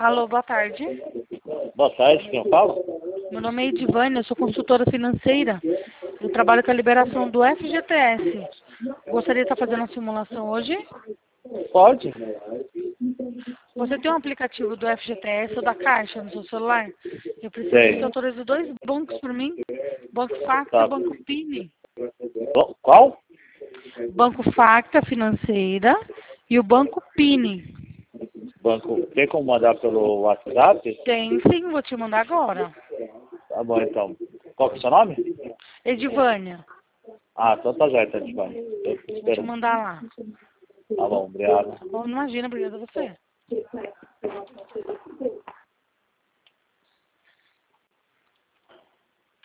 Alô, boa tarde. Boa tarde, quem fala? Meu nome é Edivânia, eu sou consultora financeira. Eu trabalho com a liberação do FGTS. Gostaria de estar fazendo uma simulação hoje? Pode? Você tem um aplicativo do FGTS ou da Caixa no seu celular? Eu preciso que Tem. você autorize dois bancos para mim. Banco Facta Tá. e Banco Pini. Qual? Banco Facta Financeira e o Banco Pini. Banco. Tem como mandar pelo WhatsApp? Tem sim, vou te mandar agora. Tá bom, então. Qual que é o seu nome? Edivânia, Ah, então tá certo, Edivane. Eu vou te espero. mandar lá. Tá bom, obrigado. Bom, imagina, obrigada a você.